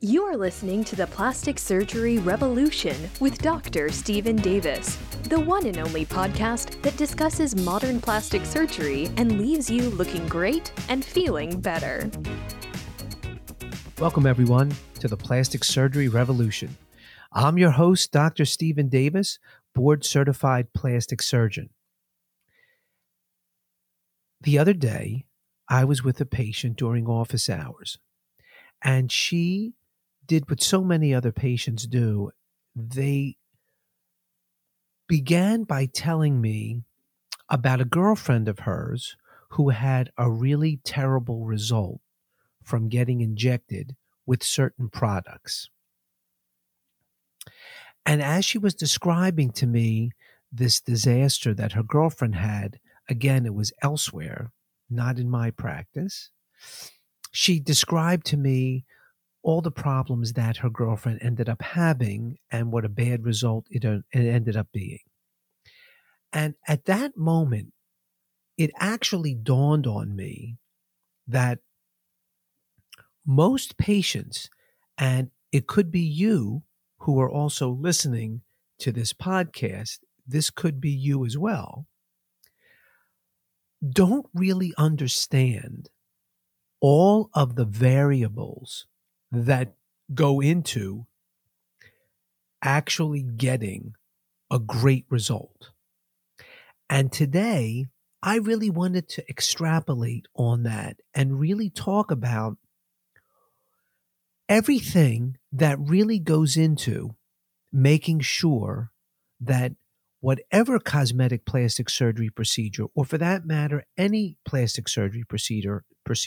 You are listening to the Plastic Surgery Revolution with Dr. Stephen Davis, the one and only podcast that discusses modern plastic surgery and leaves you looking great and feeling better. Welcome, everyone, to the Plastic Surgery Revolution. I'm your host, Dr. Stephen Davis, board-certified plastic surgeon. The other day, I was with a patient during office hours, and she did what so many other patients do. They began by telling me about a girlfriend of hers who had a really terrible result from getting injected with certain products. And as she was describing to me this disaster that her girlfriend had, again, it was elsewhere, not in my practice, she described to me all the problems that her girlfriend ended up having and what a bad result it ended up being. And at that moment, it actually dawned on me that most patients, and it could be you who are also listening to this podcast, this could be you as well, don't really understand all of the variables that go into actually getting a great result. And today, I really wanted to extrapolate on that and really talk about everything that really goes into making sure that whatever cosmetic plastic surgery procedure, or for that matter, any plastic surgery procedure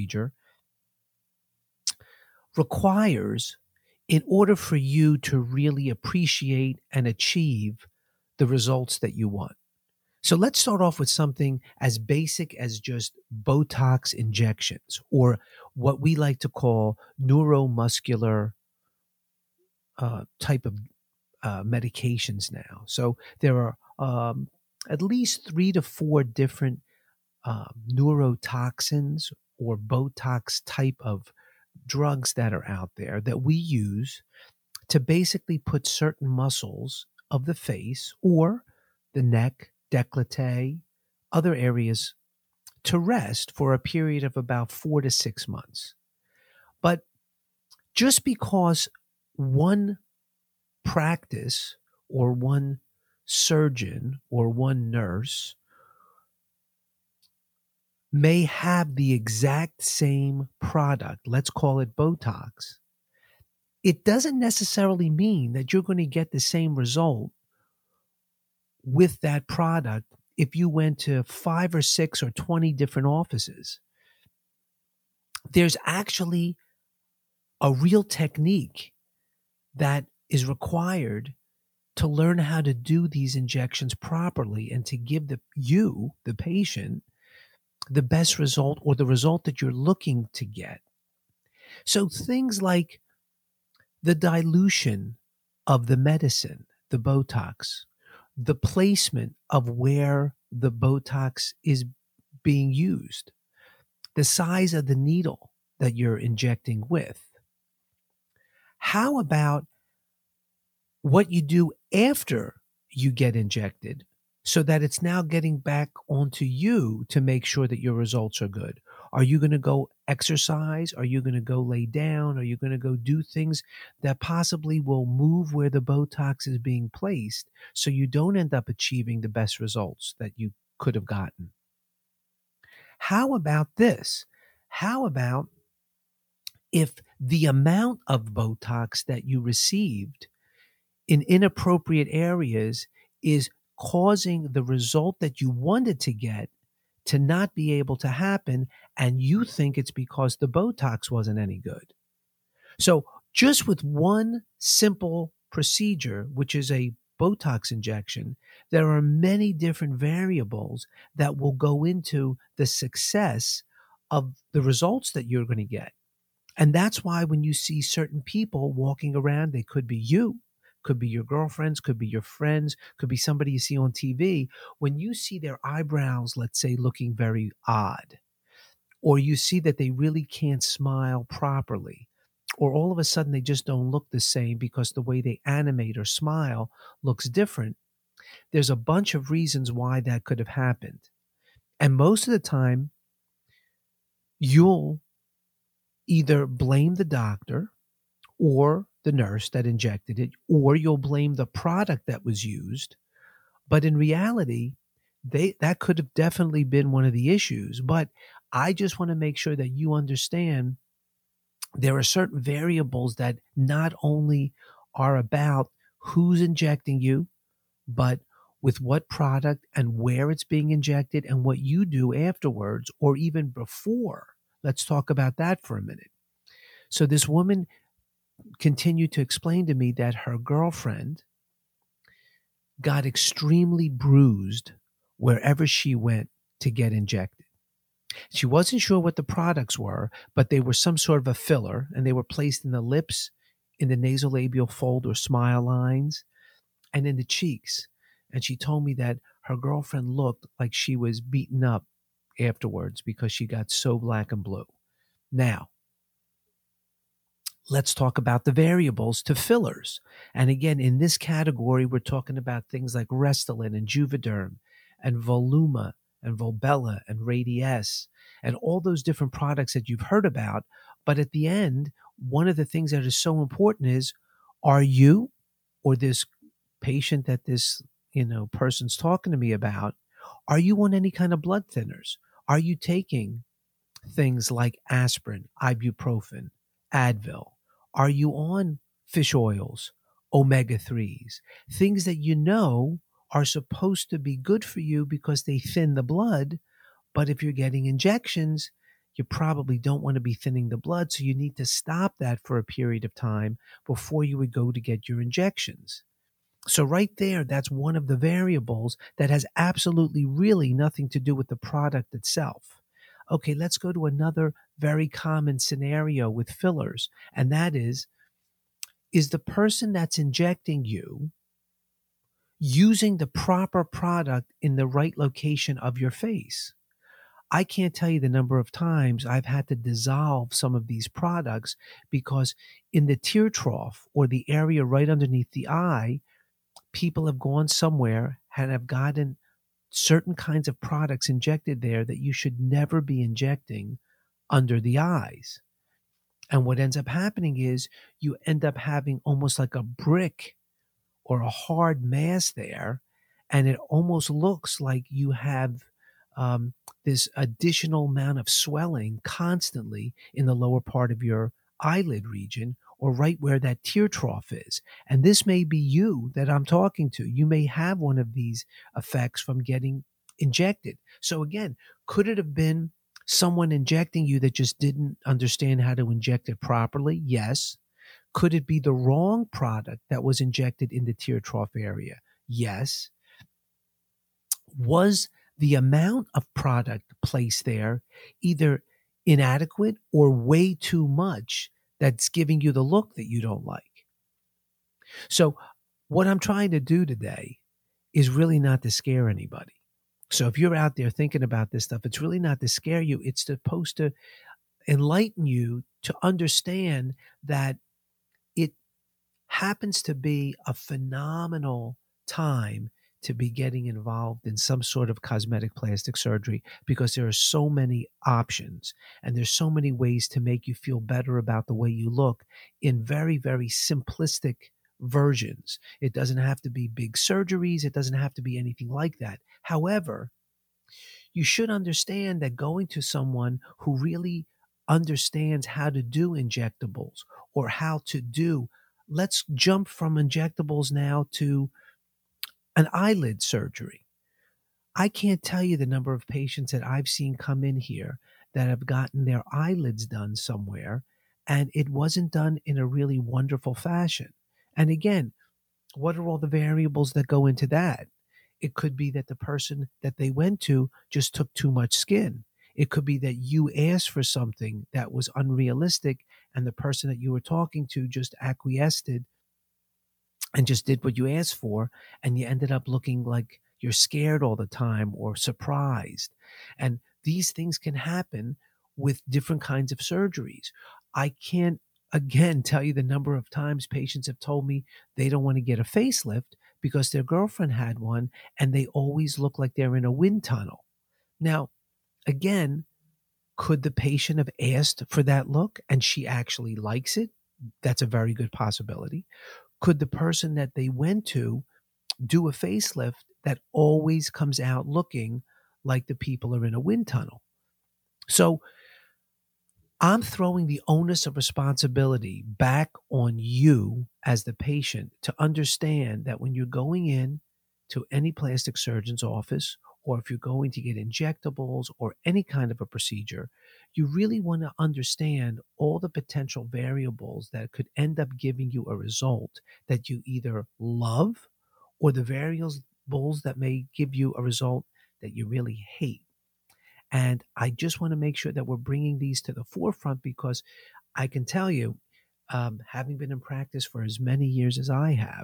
requires in order for you to really appreciate and achieve the results that you want. So let's start off with something as basic as just Botox injections, or what we like to call neuromuscular type of medications now. So there are at least 3 to 4 different neurotoxins or Botox type of drugs that are out there that we use to basically put certain muscles of the face or the neck, décolleté, other areas to rest for a period of about 4 to 6 months. But just because one practice or one surgeon or one nurse may have the exact same product, let's call it Botox, it doesn't necessarily mean that you're going to get the same result with that product if you went to 5 or 6 or 20 different offices. There's actually a real technique that is required to learn how to do these injections properly and to give the patient, the best result or the result that you're looking to get. So things like the dilution of the medicine, the Botox, the placement of where the Botox is being used, the size of the needle that you're injecting with. How about what you do after you get injected so that it's now getting back onto you to make sure that your results are good? Are you going to go exercise? Are you going to go lay down? Are you going to go do things that possibly will move where the Botox is being placed so you don't end up achieving the best results that you could have gotten? How about this? How about if the amount of Botox that you received in inappropriate areas is causing the result that you wanted to get to not be able to happen, and you think it's because the Botox wasn't any good? So just with one simple procedure, which is a Botox injection, there are many different variables that will go into the success of the results that you're going to get. And that's why when you see certain people walking around, they could be you, could be your girlfriends, could be your friends, could be somebody you see on TV. When you see their eyebrows, let's say, looking very odd, or you see that they really can't smile properly, or all of a sudden they just don't look the same because the way they animate or smile looks different. There's a bunch of reasons why that could have happened. And most of the time, you'll either blame the doctor or the nurse that injected it, or you'll blame the product that was used. But in reality, that could have definitely been one of the issues. But I just want to make sure that you understand there are certain variables that not only are about who's injecting you, but with what product and where it's being injected and what you do afterwards or even before. Let's talk about that for a minute. So this woman continued to explain to me that her girlfriend got extremely bruised wherever she went to get injected. She wasn't sure what the products were, but they were some sort of a filler, and they were placed in the lips, in the nasolabial fold or smile lines, and in the cheeks. And she told me that her girlfriend looked like she was beaten up afterwards because she got so black and blue. Now, let's talk about the variables to fillers. And again, in this category, we're talking about things like Restylane and Juvederm and Voluma and Volbella and Radiesse and all those different products that you've heard about. But at the end, one of the things that is so important is, are you or this patient that this person's talking to me about, are you on any kind of blood thinners? Are you taking things like aspirin, ibuprofen, Advil? Are you on fish oils, omega-3s, things that you know are supposed to be good for you because they thin the blood? But if you're getting injections, you probably don't want to be thinning the blood. So you need to stop that for a period of time before you would go to get your injections. So right there, that's one of the variables that has absolutely really nothing to do with the product itself. Okay, let's go to another very common scenario with fillers, and that is the person that's injecting you using the proper product in the right location of your face? I can't tell you the number of times I've had to dissolve some of these products because in the tear trough or the area right underneath the eye, people have gone somewhere and have gotten certain kinds of products injected there that you should never be injecting under the eyes. And what ends up happening is you end up having almost like a brick or a hard mass there, and it almost looks like you have this additional amount of swelling constantly in the lower part of your eyelid region or right where that tear trough is. And this may be you that I'm talking to. You may have one of these effects from getting injected. So again, could it have been someone injecting you that just didn't understand how to inject it properly? Yes. Could it be the wrong product that was injected in the tear trough area? Yes. Was the amount of product placed there either inadequate or way too much that's giving you the look that you don't like? So what I'm trying to do today is really not to scare anybody. So if you're out there thinking about this stuff, it's really not to scare you. It's supposed to enlighten you to understand that it happens to be a phenomenal time to be getting involved in some sort of cosmetic plastic surgery because there are so many options and there's so many ways to make you feel better about the way you look in very, very simplistic versions. It doesn't have to be big surgeries. It doesn't have to be anything like that. However, you should understand that going to someone who really understands how to do injectables or how to do, let's jump from injectables now to an eyelid surgery. I can't tell you the number of patients that I've seen come in here that have gotten their eyelids done somewhere, and it wasn't done in a really wonderful fashion. And again, what are all the variables that go into that? It could be that the person that they went to just took too much skin. It could be that you asked for something that was unrealistic, and the person that you were talking to just acquiesced and just did what you asked for, and you ended up looking like you're scared all the time or surprised. And these things can happen with different kinds of surgeries. I can't again tell you the number of times patients have told me they don't want to get a facelift because their girlfriend had one and they always look like they're in a wind tunnel. Now, again, could the patient have asked for that look and she actually likes it? That's a very good possibility. Could the person that they went to do a facelift that always comes out looking like the people are in a wind tunnel? So I'm throwing the onus of responsibility back on you as the patient to understand that when you're going in to any plastic surgeon's office, or if you're going to get injectables or any kind of a procedure, you really want to understand all the potential variables that could end up giving you a result that you either love, or the variables that may give you a result that you really hate. And I just want to make sure that we're bringing these to the forefront because I can tell you, having been in practice for as many years as I have,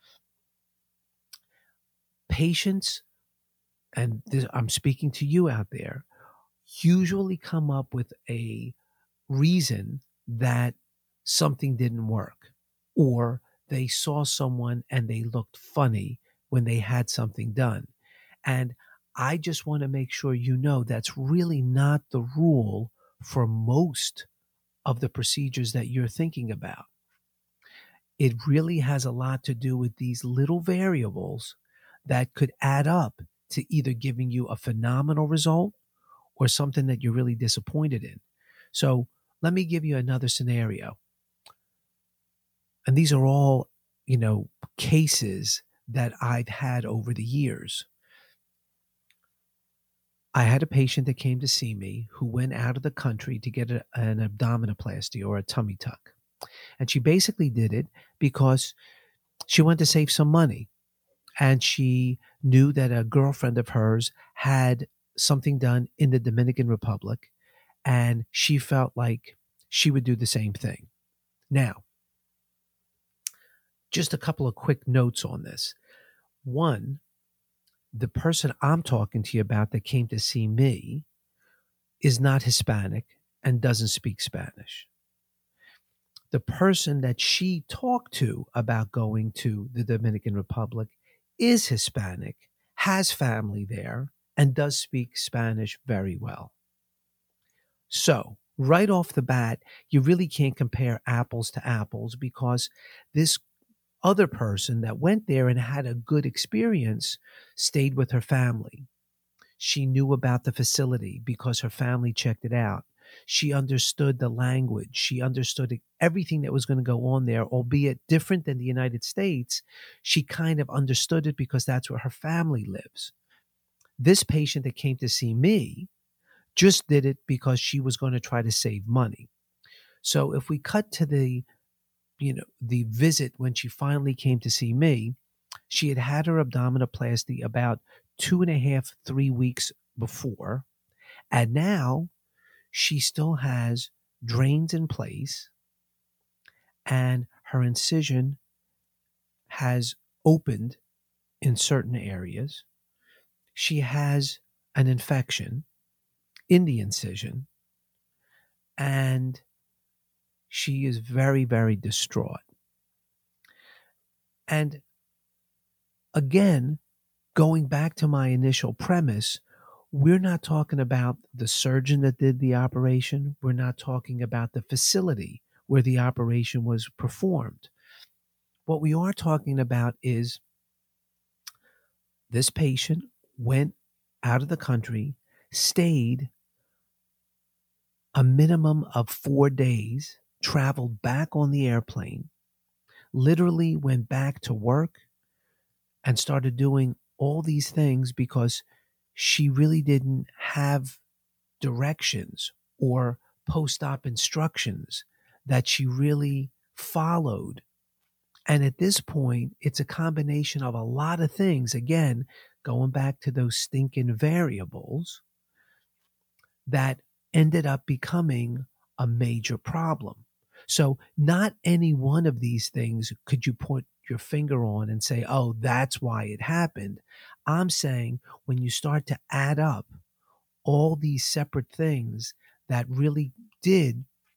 patients, and this, I'm speaking to you out there, usually come up with a reason that something didn't work, or they saw someone and they looked funny when they had something done. And I just want to make sure you know that's really not the rule for most of the procedures that you're thinking about. It really has a lot to do with these little variables that could add up to either giving you a phenomenal result or something that you're really disappointed in. So let me give you another scenario. And these are all, cases that I've had over the years. I had a patient that came to see me who went out of the country to get an abdominoplasty or a tummy tuck. And she basically did it because she wanted to save some money. And she knew that a girlfriend of hers had something done in the Dominican Republic, and she felt like she would do the same thing. Now, just a couple of quick notes on this. One, the person I'm talking to you about that came to see me is not Hispanic and doesn't speak Spanish. The person that she talked to about going to the Dominican Republic is Hispanic, has family there, and does speak Spanish very well. So, right off the bat, you really can't compare apples to apples because this other person that went there and had a good experience stayed with her family. She knew about the facility because her family checked it out. She understood the language. She understood everything that was going to go on there, albeit different than the United States. She kind of understood it because that's where her family lives. This patient that came to see me just did it because she was going to try to save money. So if we cut to the visit when she finally came to see me, she had had her abdominoplasty about 2.5, 3 weeks before. And now she still has drains in place and her incision has opened in certain areas. She has an infection in the incision and she is very, very distraught. And again, going back to my initial premise, we're not talking about the surgeon that did the operation. We're not talking about the facility where the operation was performed. What we are talking about is this patient went out of the country, stayed a minimum of 4 days, traveled back on the airplane, literally went back to work and started doing all these things because she really didn't have directions or post-op instructions that she really followed. And at this point, it's a combination of a lot of things. Again, going back to those stinking variables that ended up becoming a major problem. So not any one of these things could you put your finger on and say, oh, that's why it happened. I'm saying when you start to add up all these separate things that really did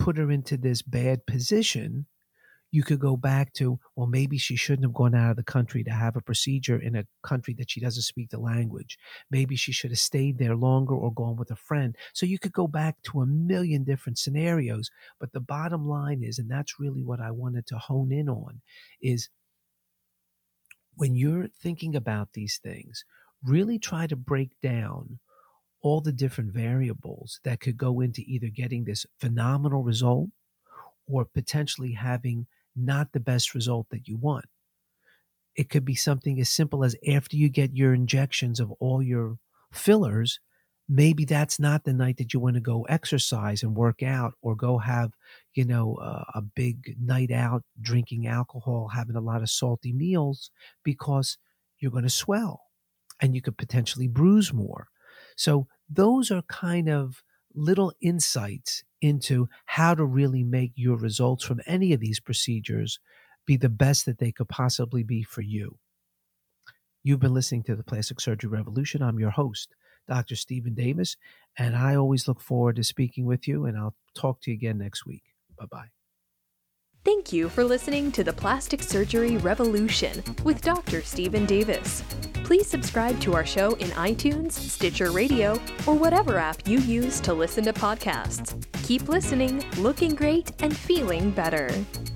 put her into this bad position, you could go back to, well, maybe she shouldn't have gone out of the country to have a procedure in a country that she doesn't speak the language. Maybe she should have stayed there longer or gone with a friend. So you could go back to a million different scenarios. But the bottom line is, and that's really what I wanted to hone in on, is when you're thinking about these things, really try to break down all the different variables that could go into either getting this phenomenal result or potentially having not the best result that you want. It could be something as simple as after you get your injections of all your fillers, maybe that's not the night that you want to go exercise and work out or go have, a big night out, drinking alcohol, having a lot of salty meals, because you're going to swell and you could potentially bruise more. So those are kind of little insights into how to really make your results from any of these procedures be the best that they could possibly be for you. You've been listening to the Plastic Surgery Revolution. I'm your host, Dr. Stephen Davis, and I always look forward to speaking with you, and I'll talk to you again next week. Bye-bye. Thank you for listening to the Plastic Surgery Revolution with Dr. Stephen Davis. Please subscribe to our show in iTunes, Stitcher Radio, or whatever app you use to listen to podcasts. Keep listening, looking great, and feeling better.